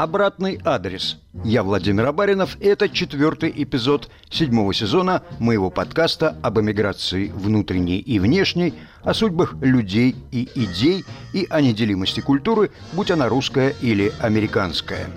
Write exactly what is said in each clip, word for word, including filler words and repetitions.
Обратный адрес. Я Владимир Абаринов, и это четвертый эпизод седьмого сезона моего подкаста об эмиграции внутренней и внешней, о судьбах людей и идей и о неделимости культуры, будь она русская или американская.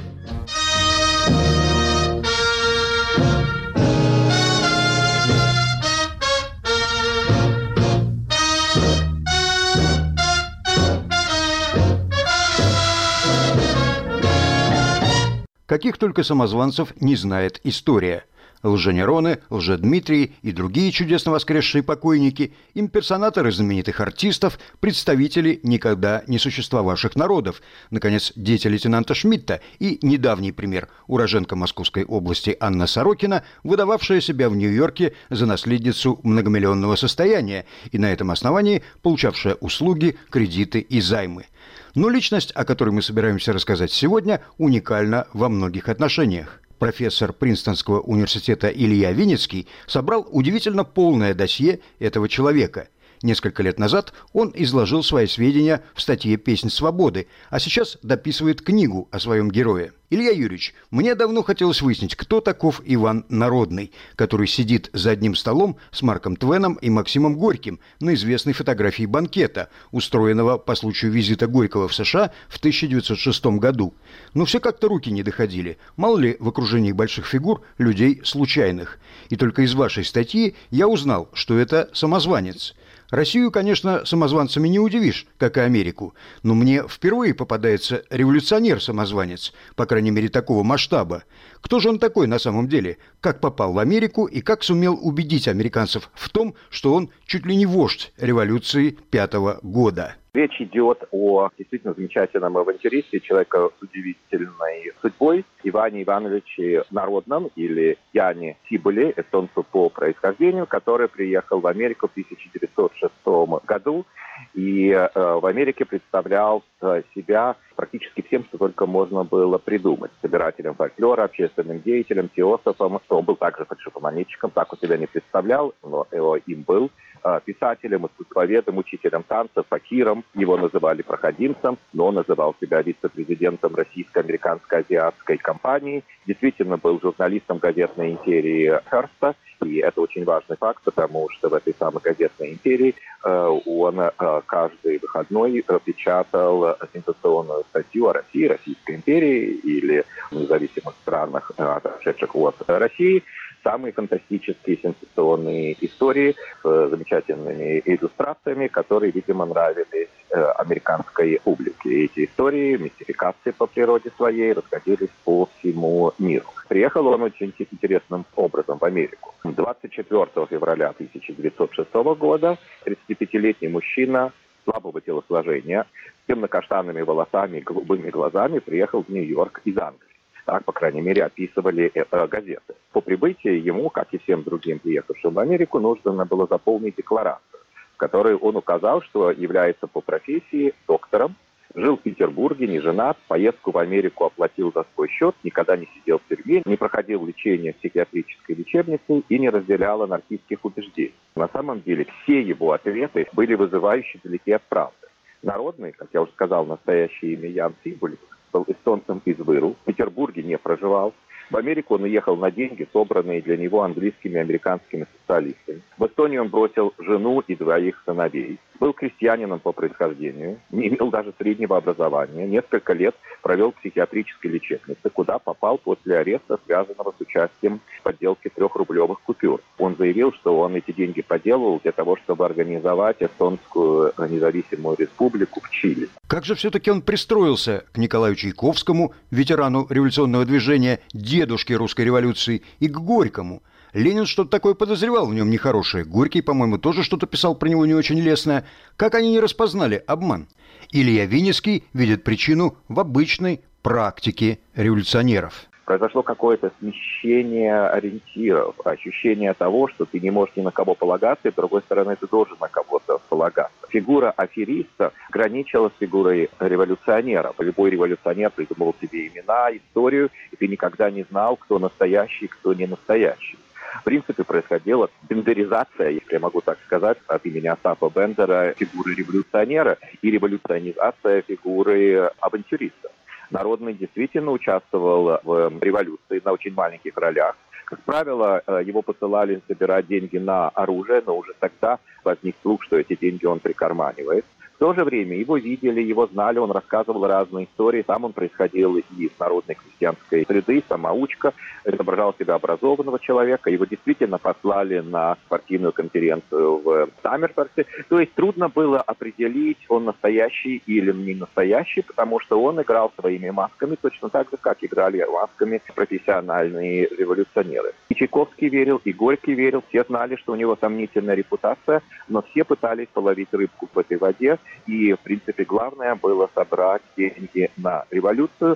Каких только самозванцев не знает история. Лженероны, Лжедмитрии и другие чудесно воскресшие покойники, имперсонаторы знаменитых артистов, представители никогда не существовавших народов, наконец, дети лейтенанта Шмидта и недавний пример – уроженка Московской области Анна Сорокина, выдававшая себя в Нью-Йорке за наследницу многомиллионного состояния и на этом основании получавшая услуги, кредиты и займы. Но личность, о которой мы собираемся рассказать сегодня, уникальна во многих отношениях. Профессор Принстонского университета Илья Винницкий собрал удивительно полное досье этого человека. Несколько лет назад он изложил свои сведения в статье «Песнь свободы», а сейчас дописывает книгу о своем герое. Илья Юрьевич, мне давно хотелось выяснить, кто таков Иван Народный, который сидит за одним столом с Марком Твеном и Максимом Горьким на известной фотографии банкета, устроенного по случаю визита Горького в США в тысяча девятьсот шестом году. Но все как-то руки не доходили, мало ли в окружении больших фигур людей случайных. И только из вашей статьи я узнал, что это самозванец. Россию, конечно, самозванцами не удивишь, как и Америку, но мне впервые попадается революционер-самозванец, по крайней мере, такого масштаба. Кто же он такой на самом деле? Как попал в Америку и как сумел убедить американцев в том, что он чуть ли не вождь революции пятого года? Речь идет о действительно замечательном авантюристе, человека с удивительной судьбой, Иване Ивановиче Народном, или Яне Цибуле, эстонцу по происхождению, который приехал в Америку в тысяча девятьсот шестом году и э, в Америке представлял э, себя практически всем, что только можно было придумать. Собирателем фольклора, общественным деятелем, теософом. Он был также фальшивомонетчиком, так он себя не представлял, но э, им был. Писателем, искусствоведом, учителем танца, факиром. Его называли проходимцем, но он называл себя вице-президентом российско-американско-азиатской компании. Действительно был журналистом газетной империи Херста. И это очень важный факт, потому что в этой самой газетной империи э, он э, каждый выходной печатал сенсационную статью о России, Российской империи или независимых странах, э, отошедших от России. Самые фантастические, сенсационные истории с замечательными иллюстрациями, которые, видимо, нравились э, американской публике. И эти истории, мистификации по природе своей, расходились по всему миру. Приехал он очень интересным образом в Америку. двадцать четвёртого февраля тысяча девятьсот шестого года тридцатипятилетний мужчина слабого телосложения, с темно-каштанными волосами и голубыми глазами приехал в Нью-Йорк из Англии. Так, по крайней мере, описывали это газеты. По прибытии ему, как и всем другим приехавшим в Америку, нужно было заполнить декларацию, в которой он указал, что является по профессии доктором, жил в Петербурге, не женат, поездку в Америку оплатил за свой счет, никогда не сидел в тюрьме, не проходил лечение в психиатрической лечебнице и не разделял анархистских убеждений. На самом деле все его ответы были вызывающе далеки от правды. Народный, как я уже сказал, настоящее имя Ян Цибуле, был эстонцем из Выру, в Петербурге не проживал. В Америку он уехал на деньги, собранные для него английскими и американскими социалистами. В Эстонию он бросил жену и двоих сыновей. Был крестьянином по происхождению, не имел даже среднего образования. Несколько лет провел в психиатрической лечебнице, куда попал после ареста, связанного с участием в подделке трехрублевых купюр. Он заявил, что он эти деньги поделал для того, чтобы организовать эстонскую независимую республику в Чили. Как же все-таки он пристроился к Николаю Чайковскому, ветерану революционного движения, дедушке русской революции, и к Горькому? Ленин что-то такое подозревал в нем нехорошее. Горький, по-моему, тоже что-то писал про него не очень лестное. Как они не распознали обман? Илья Винницкий видит причину в обычной практике революционеров. Произошло какое-то смещение ориентиров, ощущение того, что ты не можешь ни на кого полагаться, и, с другой стороны, ты должен на кого-то полагаться. Фигура афериста граничила с фигурой революционера. Любой революционер придумывал себе имена, историю, и ты никогда не знал, кто настоящий, кто не настоящий. В принципе, происходила бендеризация, если я могу так сказать, от имени Остапа Бендера, фигуры революционера и революционизация фигуры авантюриста. Народный действительно участвовал в революции на очень маленьких ролях. Как правило, его посылали собирать деньги на оружие, но уже тогда возник слух, что эти деньги он прикарманивает. В то же время его видели, его знали, он рассказывал разные истории. Сам он происходил из народной крестьянской среды, самоучка, изображал себя образованного человека. Его действительно послали на партийную конференцию в Саммерфорте. То есть трудно было определить, он настоящий или не настоящий, потому что он играл своими масками точно так же, как играли масками профессиональные революционеры. И Чайковский верил, и Горький верил, все знали, что у него сомнительная репутация, но все пытались половить рыбку в этой воде. И, в принципе, главное было собрать деньги на революцию.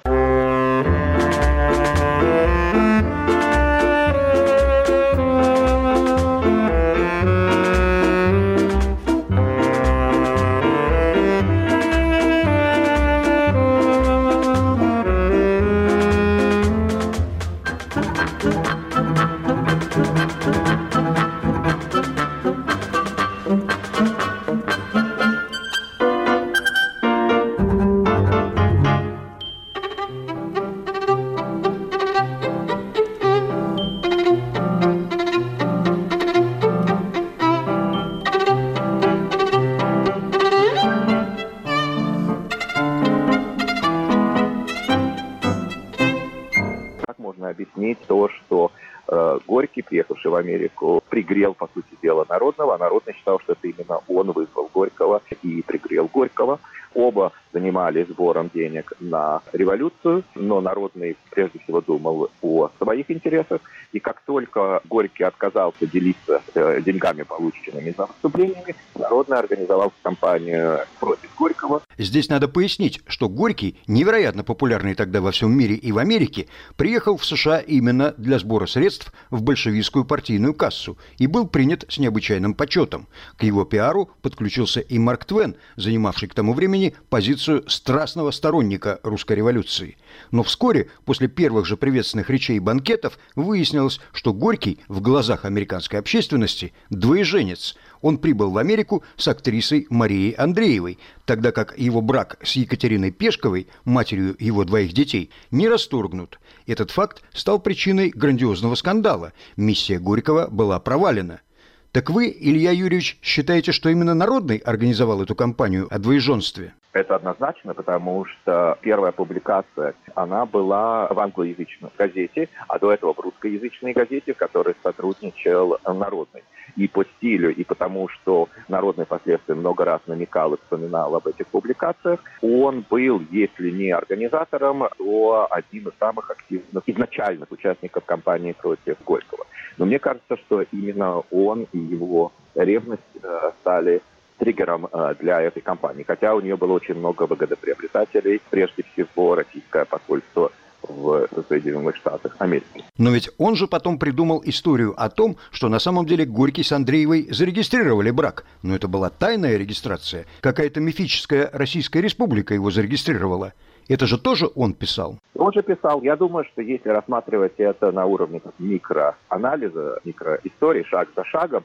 Объяснить то, что э, Горький, приехавший в Америку, пригрел, по сути дела, Народного, а Народный считал, что это именно он вызвал Горького и пригрел Горького. Оба занимались сбором денег на революцию, но Народный прежде всего думал о своих интересах. И как только Горький отказался делиться э, деньгами, полученными за выступлениями, Народный организовал кампанию против Горького. Здесь надо пояснить, что Горький, невероятно популярный тогда во всем мире и в Америке, приехал в США именно для сбора средств в большевистскую партийную кассу и был принят с необычайным почетом. К его пиару подключился и Марк Твен, занимавший к тому времени позицию страстного сторонника русской революции. Но вскоре, после первых же приветственных речей и банкетов, выяснилось, что Горький в глазах американской общественности двоеженец. Он прибыл в Америку с актрисой Марией Андреевой, тогда как его брак с Екатериной Пешковой, матерью его двоих детей, не расторгнут. Этот факт стал причиной грандиозного скандала. Миссия Горького была провалена. Так вы, Илья Юрьевич, считаете, что именно Народный организовал эту кампанию о двоеженстве? Это однозначно, потому что первая публикация, она была в англоязычной газете, а до этого в русскоязычной газете, в которой сотрудничал Народный. И по стилю, и потому, что Народный впоследствии много раз намекал и вспоминал об этих публикациях, он был, если не организатором, то одним из самых активных изначальных участников кампании против Горького. Но мне кажется, что именно он и его ревность стали триггером для этой кампании. Хотя у нее было очень много выгодоприобретателей, прежде всего российское посольство в Соединенных Штатах Америки. Но ведь он же потом придумал историю о том, что на самом деле Горький с Андреевой зарегистрировали брак. Но это была тайная регистрация. Какая-то мифическая Российская Республика его зарегистрировала. Это же тоже он писал? Он же писал. Я думаю, что если рассматривать это на уровне микроанализа, микроистории, шаг за шагом,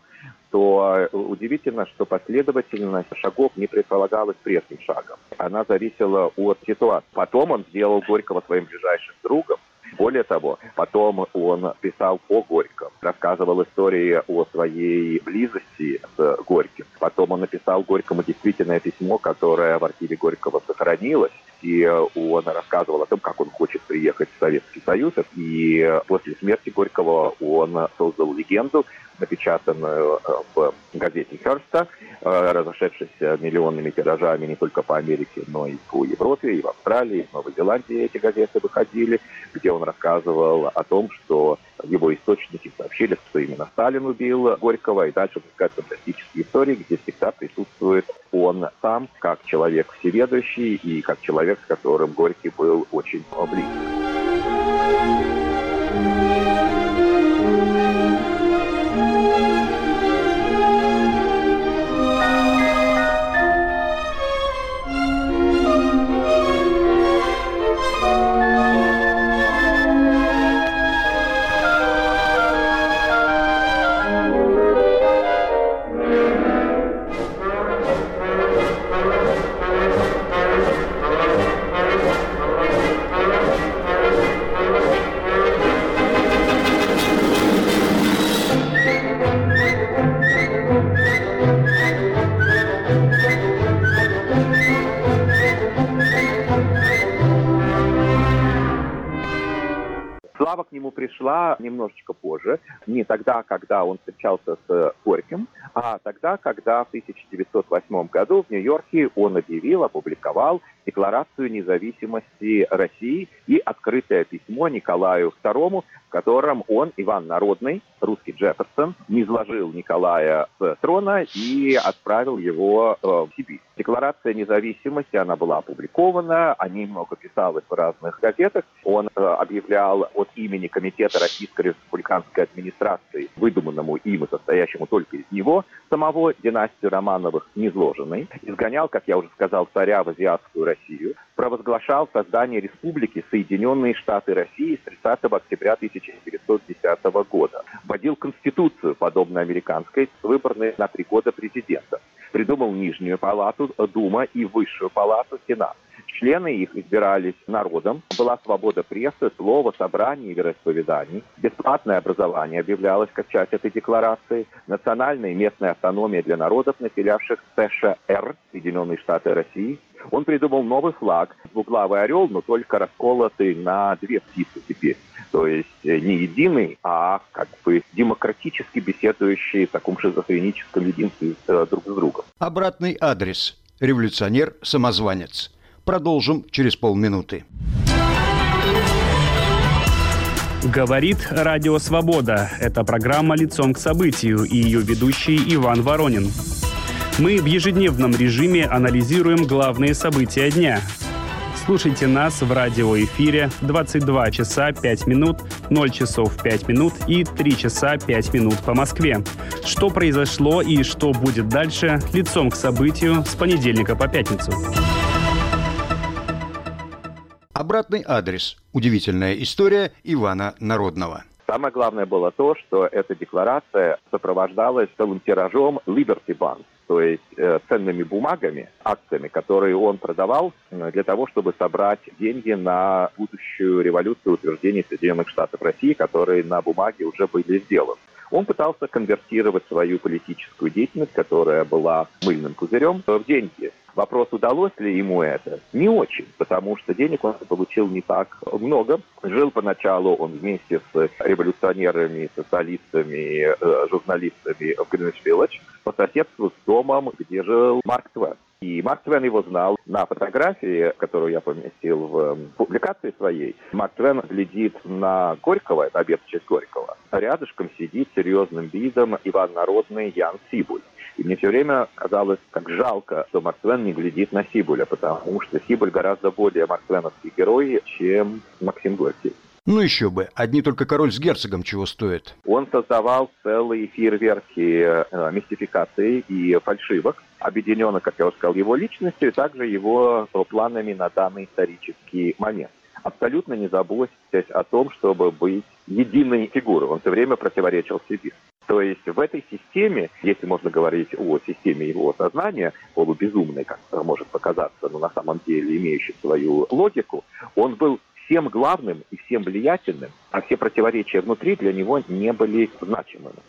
то удивительно, что последовательность шагов не предполагалась прежним шагом. Она зависела от ситуации. Потом он сделал Горького своим ближайшим другом. Более того, потом он писал о Горьком, рассказывал истории о своей близости с Горьким. Потом он написал Горькому действительное письмо, которое в архиве Горького сохранилось. И он рассказывал о том, как он хочет приехать в Советский Союз. И после смерти Горького он создал легенду, напечатанную в газете «Херста», разошедшейся миллионными тиражами не только по Америке, но и по Европе, и в Австралии, и в Новой Зеландии эти газеты выходили, где он рассказывал о том, что его источники сообщили, что именно Сталин убил Горького, и дальше пускают фантастические истории, где всегда присутствует он сам, как человек всеведущий и как человек, с которым Горький был очень близок. пришла немножечко позже, не тогда, когда он встречался с Горьким, а тогда, когда в тысяча девятьсот восьмом году в Нью-Йорке он объявил, опубликовал Декларацию независимости России и открытое письмо Николаю второму, в котором он, Иван Народный, русский Джефферсон, низложил Николая с трона и отправил его э, в Сибирь. Декларация независимости, она была опубликована, о ней много писалось в разных газетах. Он э, объявлял от имени Комитета Российской республиканской администрации, выдуманному им и состоящему только из него, самого династию Романовых низложенной, изгонял, как я уже сказал, царя в азиатскую Россию, провозглашал создание республики Соединенные Штаты России с тридцатого октября тысяча девятьсот десятого года. Вводил конституцию, подобно американской, с выборной на три года президента. Придумал Нижнюю палату, Дума и Высшую палату, Сенат. Члены их избирались народом, была свобода прессы, слова, собраний и вероисповеданий. Бесплатное образование объявлялось как часть этой декларации. Национальная и местная автономия для народов, населявших США, Соединенные Штаты России. Он придумал новый флаг, двуглавый орел, но только расколотый на две птицы теперь. То есть не единый, а как бы демократически беседующий в таком шизофреническом единстве друг с другом. Обратный адрес. Революционер-самозванец. Продолжим через полминуты. Говорит Радио Свобода. Это программа «Лицом к событию» и ее ведущий Иван Воронин. Мы в ежедневном режиме анализируем главные события дня. Слушайте нас в радиоэфире двадцать два часа пять минут, ноль часов пять минут и три часа пять минут по Москве. Что произошло и что будет дальше, лицом к событию с понедельника по пятницу. Обратный адрес. Удивительная история Ивана Народного. Самое главное было то, что эта декларация сопровождалась целым тиражом Liberty Bonds, то есть э, ценными бумагами, акциями, которые он продавал э, для того, чтобы собрать деньги на будущую революцию утверждения Соединенных Штатов России, которые на бумаге уже были сделаны. Он пытался конвертировать свою политическую деятельность, которая была мыльным пузырем, в деньги. Вопрос, удалось ли ему это? Не очень, потому что денег он получил не так много. Жил поначалу он вместе с революционерами, социалистами, э, журналистами в Гринвич-Виллидж по соседству с домом, где жил Марк Твен. И Марк Твен его знал. На фотографии, которую я поместил в публикации своей, Марк Твен глядит на Горького, это обед в честь Горького. Рядышком сидит серьезным видом Иван Народный, Ян Сибуль. И мне все время казалось, как жалко, что Марк Твен не глядит на Сибуля, потому что Сибуль гораздо более марк-твеновский герой, чем Максим Горький. Ну еще бы, одни только король с герцогом чего стоят. Он создавал целые фейерверки э, мистификаций и фальшивок, объединенных, как я уже сказал, его личностью и также его планами на данный исторический момент. Абсолютно не заботясь о том, чтобы быть единой фигурой. Он все время противоречил себе. То есть в этой системе, если можно говорить о системе его сознания, полубезумной, как может показаться, но на самом деле имеющей свою логику, он был всем главным и всем влиятельным, а все противоречия внутри для него не были значимыми.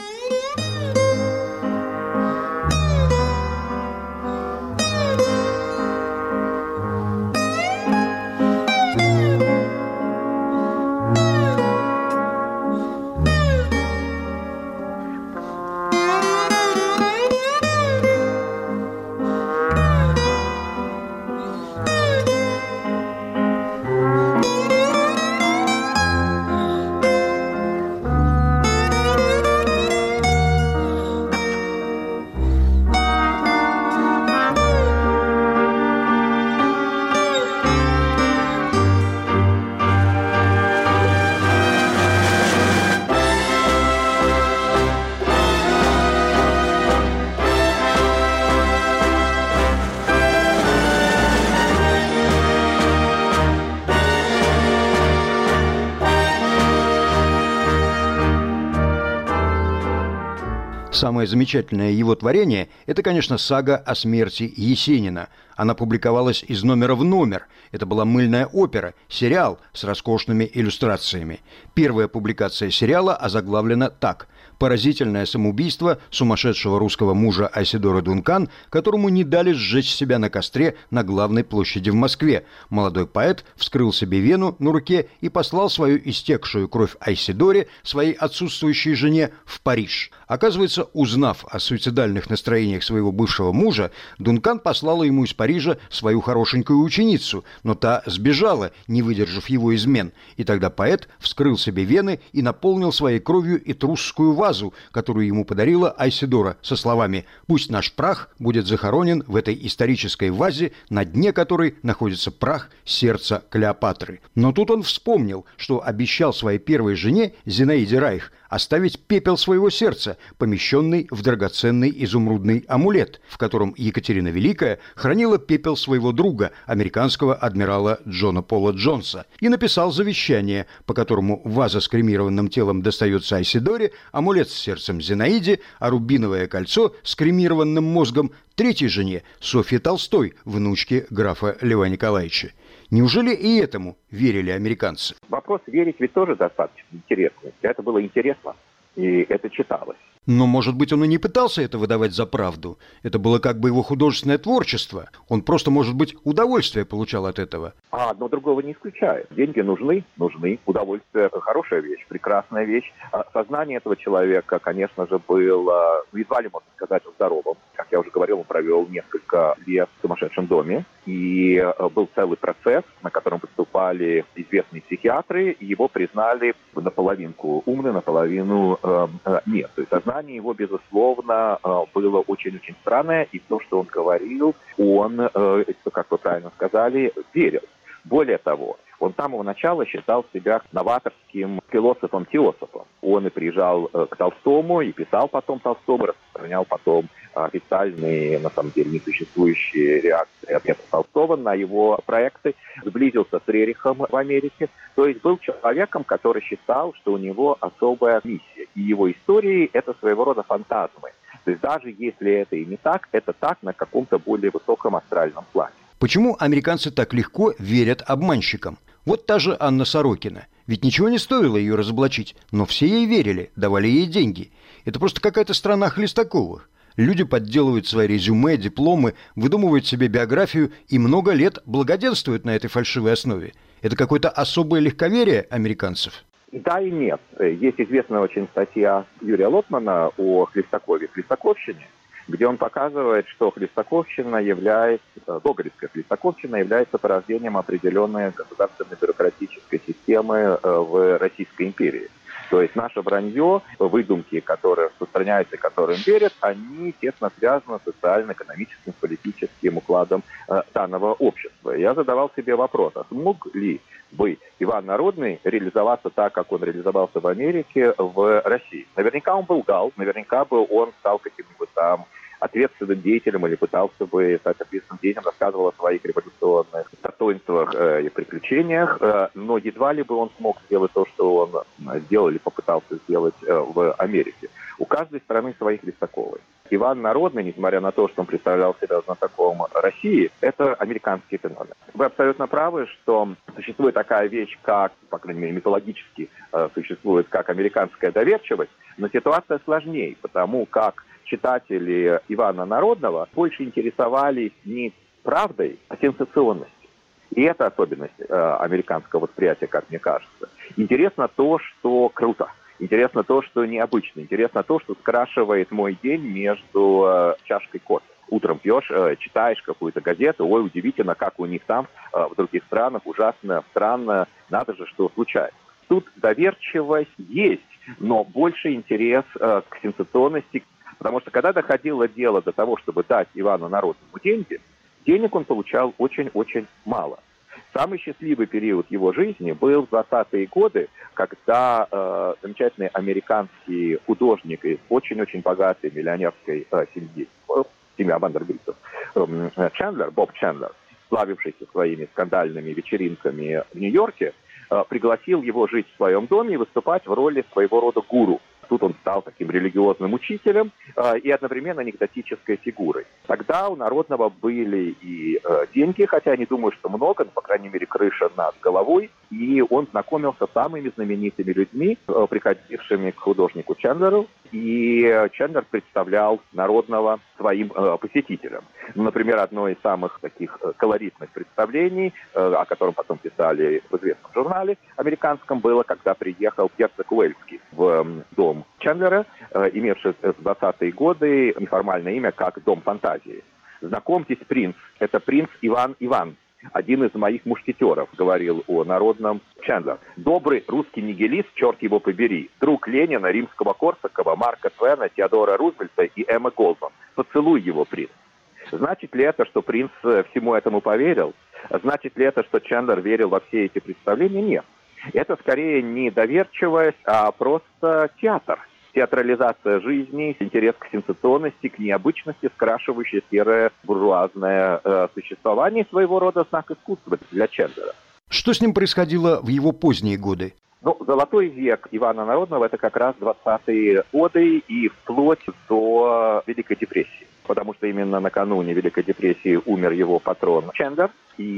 Самое замечательное его творение – это, конечно, сага о смерти Есенина. Она публиковалась из номера в номер. Это была мыльная опера, сериал с роскошными иллюстрациями. Первая публикация сериала озаглавлена так: Поразительное самоубийство сумасшедшего русского мужа Айседоры Дункан, которому не дали сжечь себя на костре на главной площади в Москве. Молодой поэт вскрыл себе вену на руке и послал свою истекшую кровь Айседоре, своей отсутствующей жене, в Париж. Оказывается, узнав о суицидальных настроениях своего бывшего мужа, Дункан послала ему из Парижа свою хорошенькую ученицу, но та сбежала, не выдержав его измен. И тогда поэт вскрыл себе вены и наполнил своей кровью этрусскую вазу, которую ему подарила Айседора, со словами «Пусть наш прах будет захоронен в этой исторической вазе, на дне которой находится прах сердца Клеопатры». Но тут он вспомнил, что обещал своей первой жене, Зинаиде Райх, оставить пепел своего сердца, помещенный в драгоценный изумрудный амулет, в котором Екатерина Великая хранила пепел своего друга, американского адмирала Джона Пола Джонса, и написал завещание, по которому ваза с кремированным телом достается Айседоре, амулет с сердцем Зинаиде, а рубиновое кольцо с кремированным мозгом третьей жене, Софье Толстой, внучке графа Льва Николаевича. Неужели и этому верили американцы? Вопрос верить ведь тоже достаточно интересный. Это было интересно, и это читалось. Но, может быть, он и не пытался это выдавать за правду. Это было как бы его художественное творчество. Он просто, может быть, удовольствие получал от этого. А одно другого не исключает. Деньги нужны, нужны. Удовольствие – хорошая вещь, прекрасная вещь. Сознание этого человека, конечно же, было, едва ли можно сказать, здоровым. Как я уже говорил, он провел несколько лет в сумасшедшем доме. И был целый процесс, на котором выступали известные психиатры, и его признали наполовинку умным, наполовину э, э, нет. То есть сознание его, безусловно, э, было очень-очень странное, и то, что он говорил, он, э, как вы правильно сказали, верил. Более того, он с самого начала считал себя новаторским философом-теософом. Он и приезжал к Толстому, и писал потом Толстому, распространял потом официальные, на самом деле, несуществующие реакции ответа Толстого на его проекты, сблизился с Рерихом в Америке. То есть был человеком, который считал, что у него особая миссия. И его истории – это своего рода фантазмы. То есть даже если это и не так, это так на каком-то более высоком астральном плане. Почему американцы так легко верят обманщикам? Вот та же Анна Сорокина. Ведь ничего не стоило ее разоблачить, но все ей верили, давали ей деньги. Это просто какая-то страна Хлестаковых. Люди подделывают свои резюме, дипломы, выдумывают себе биографию и много лет благоденствуют на этой фальшивой основе. Это какое-то особое легковерие американцев? Да и нет. Есть известная очень статья Юрия Лотмана о Хлестакове, Хлестаковщине, где он показывает, что Хлестаковщина является, гоголевская Хлестаковщина является порождением определенной государственной бюрократической системы в Российской империи. То есть наше вранье, выдумки, которые распространяются и которым верят, они тесно связаны с социально-экономическим, политическим укладом э, данного общества. Я задавал себе вопрос, а смог ли бы Иван Народный реализоваться так, как он реализовался в Америке, в России? Наверняка он был гал, наверняка бы он стал каким-нибудь там ответственным деятелем или пытался бы стать ответственным деятелем, рассказывал о своих революционных достоинствах э, и приключениях, э, но едва ли бы он смог сделать то, что он сделал или попытался сделать э, в Америке. У каждой страны свои Хлестаковы. Иван Народный, несмотря на то, что он представлял себя знатоком России, это американский феномен. Вы абсолютно правы, что существует такая вещь, как, по крайней мере, мифологически э, существует, как американская доверчивость, но ситуация сложнее, потому как читатели Ивана Народного больше интересовались не правдой, а сенсационностью. И это особенность э, американского восприятия, как мне кажется. Интересно то, что круто. Интересно то, что необычно. Интересно то, что скрашивает мой день между э, чашкой кофе. Утром пьешь, э, читаешь какую-то газету, ой, удивительно, как у них там, э, в других странах, ужасно, странно, надо же, что случается. Тут доверчивость есть, но больше интерес э, к сенсационности. Потому что когда доходило дело до того, чтобы дать Ивану Народному деньги, денег он получал очень-очень мало. Самый счастливый период его жизни был в двадцатые годы, когда э, замечательный американский художник из очень-очень богатой миллионерской э, семьи, э, семья Вандербильтов, э, Чендлер, Боб Чендлер, славившийся своими скандальными вечеринками в Нью-Йорке, э, пригласил его жить в своем доме и выступать в роли своего рода гуру. Тут он стал таким религиозным учителем э, и одновременно анекдотической фигурой. Тогда у Народного были и э, деньги, хотя не думаю, что много, но, по крайней мере, крыша над головой. И он знакомился с самыми знаменитыми людьми, э, приходившими к художнику Чендлеру. и Чендлер представлял Народного своим э, посетителям. Ну, например, одно из самых таких э, колоритных представлений, э, о котором потом писали в известном журнале американском, было, когда приехал герцог Уэльский в э, дом Чендлера, э, имевший в двадцатые годы неформальное имя как «Дом фантазии». «Знакомьтесь, принц, это принц Иван Иван, один из моих мушкетеров», говорил о Народном Чендлер. «Добрый русский нигилист, черт его побери, друг Ленина, Римского-Корсакова, Марка Твена, Теодора Рузвельта и Эммы Голдман. Поцелуй его, принц». Значит ли это, что принц всему этому поверил? Значит ли это, что Чендлер верил во все эти представления? Нет. Это скорее не доверчивость, а просто театр. Театрализация жизни, интерес к сенсационности, к необычности, скрашивающая серое буржуазное э, существование, своего рода знак искусства для Чендлера. Что с ним происходило в его поздние годы? Ну, золотой век Ивана Народного – это как раз двадцатые годы и вплоть до Великой депрессии. Потому что именно накануне Великой депрессии умер его патрон Чендлер.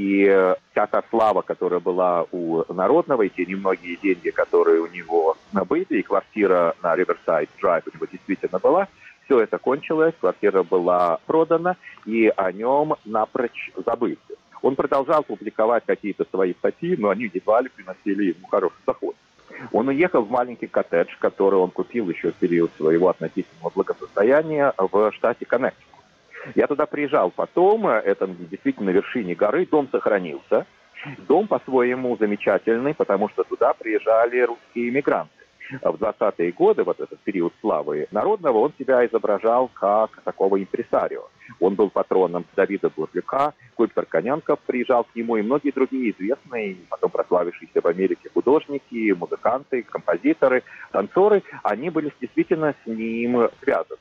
И вся та слава, которая была у Народного, и те немногие деньги, которые у него были, и квартира на Риверсайд Драйв у него действительно была, все это кончилось, квартира была продана, и о нем напрочь забыли. Он продолжал публиковать какие-то свои статьи, но они едва ли приносили ему хороший доход. Он уехал в маленький коттедж, который он купил еще в период своего относительного благосостояния в штате Коннектикут. Я туда приезжал потом, это действительно на вершине горы, дом сохранился. Дом по-своему замечательный, потому что туда приезжали русские иммигранты. В двадцатые годы, вот этот период славы Народного, он себя изображал как такого импресарио. Он был патроном Давида Бурляка, Купер Конянков приезжал к нему, и многие другие известные, потом прославившиеся в Америке художники, музыканты, композиторы, танцоры, они были действительно с ним связаны.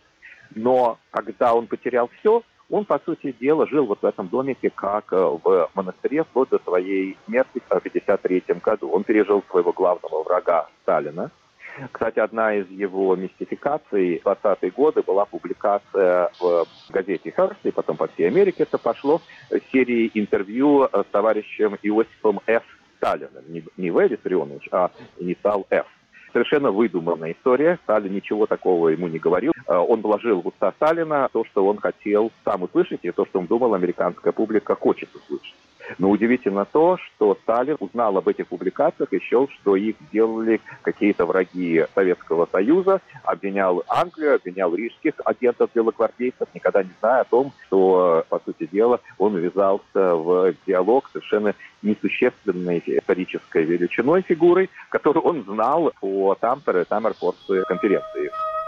Но когда он потерял все, он, по сути дела, жил вот в этом домике, как в монастыре, вплоть до своей смерти в пятьдесят третьем году. Он пережил своего главного врага Сталина. Кстати, одна из его мистификаций в двадцатые годы была публикация в газете «Херст», и потом по всей Америке это пошло, серии интервью с товарищем Иосифом Ф. Сталиным. Не, не В. Виссарионович, а инициал Ф. Совершенно выдуманная история. Сталин ничего такого ему не говорил. Он вложил в уста Сталина то, что он хотел сам услышать, и то, что он думал, американская публика хочет услышать. Но удивительно то, что Сталин узнал об этих публикациях и счел, что их делали какие-то враги Советского Союза, обвинял Англию, обвинял рижских агентов-белогвардейцев, никогда не зная о том, что, по сути дела, он ввязался в диалог совершенно несущественной исторической величиной фигурой, которую он знал по Тампере, Таммерфордской конференции.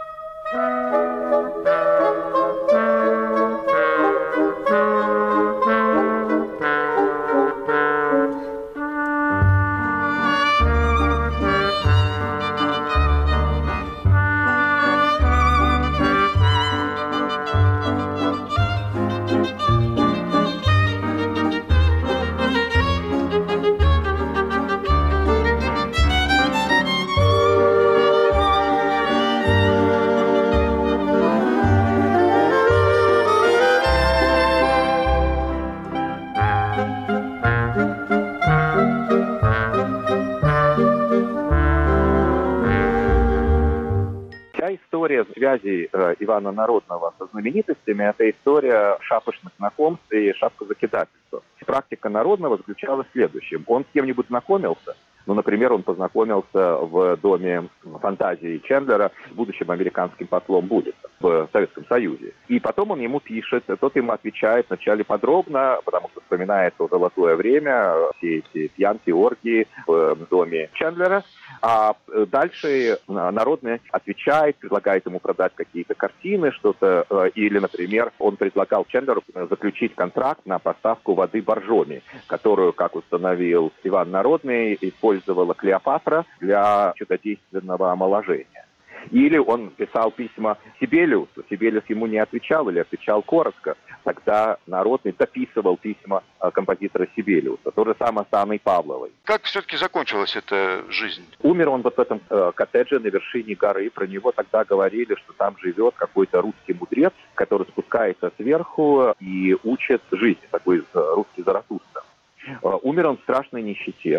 История связи э, Ивана Народного со знаменитостями – это история шапошных знакомств и шапкозакидательства. Практика Народного заключалась в следующем. Он с кем-нибудь знакомился, ну, например, он познакомился в доме фантазии Чендлера с будущим американским послом Буллитом в Советском Союзе. И потом он ему пишет, тот ему отвечает вначале подробно, потому что вспоминает то золотое время, все эти пьянки, оргии в доме Чендлера. А дальше Народный отвечает, предлагает ему продать какие-то картины, что-то, или, например, он предлагал Чендлеру заключить контракт на поставку воды Боржоми, которую, как установил Иван Народный, использовала Клеопатра для чудодейственного омоложения. Или он писал письма Сибелиусу, Сибелиус ему не отвечал или отвечал коротко. Тогда Народный дописывал письма композитора Сибелиуса. То же самое с Анной Павловой. Как все-таки закончилась эта жизнь? Умер он вот в этом э, коттедже на вершине горы. Про него тогда говорили, что там живет какой-то русский мудрец, который спускается сверху и учит жизни. Такой э, русский Заратустра. Э, умер он в страшной нищете.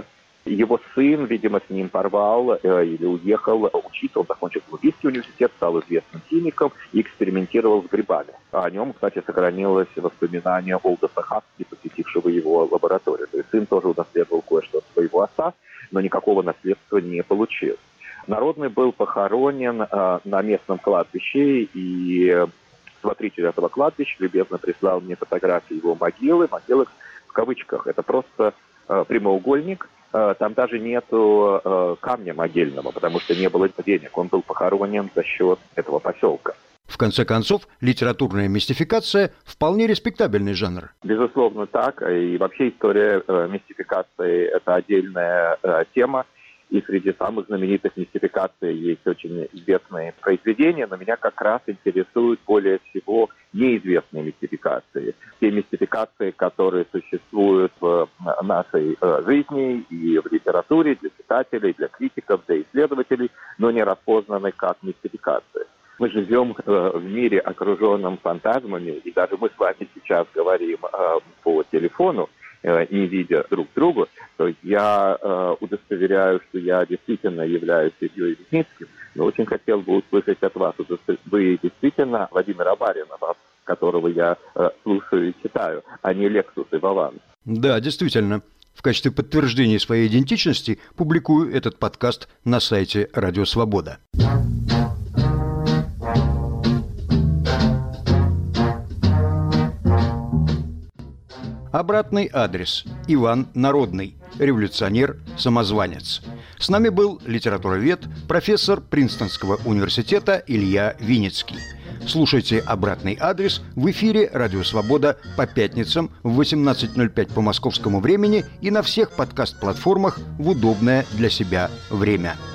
Его сын, видимо, с ним порвал э, или уехал учиться. Он закончил Колумбийский университет, стал известным химиком и экспериментировал с грибами. О нем, кстати, сохранилось воспоминание Олдоса Хаски, посетившего его лабораторию. То есть сын тоже унаследовал кое-что от своего отца, но никакого наследства не получил. Народный был похоронен э, на местном кладбище, и смотритель этого кладбища любезно прислал мне фотографии его могилы. Могилы в кавычках. Это просто э, прямоугольник. Э, там даже нету э, камня могильного, потому что не было денег. Он был похоронен за счет этого поселка. В конце концов, литературная мистификация – вполне респектабельный жанр. Безусловно, так. И вообще история э, мистификации – это отдельная э, тема. И среди самых знаменитых мистификаций есть очень известные произведения, но меня как раз интересуют более всего неизвестные мистификации. Те мистификации, которые существуют в нашей э, жизни и в литературе для читателей, для критиков, для исследователей, но не распознаны как мистификации. Мы живем э, в мире, окруженном фантазмами, и даже мы с вами сейчас говорим э, по телефону, не видя друг друга, то я э, удостоверяю, что я действительно являюсь Ильей Вязницким, но очень хотел бы услышать от вас, вы действительно Владимир Абаринов, которого я э, слушаю и читаю, а не Лексус и Вован. Да, действительно. В качестве подтверждения своей идентичности публикую этот подкаст на сайте Радио Свобода. Обратный адрес. Иван Народный. Революционер, самозванец. С нами был литературовед, профессор Принстонского университета Илья Винницкий. Слушайте «Обратный адрес» в эфире «Радио Свобода» по пятницам в восемнадцать ноль пять по московскому времени и на всех подкаст-платформах в удобное для себя время.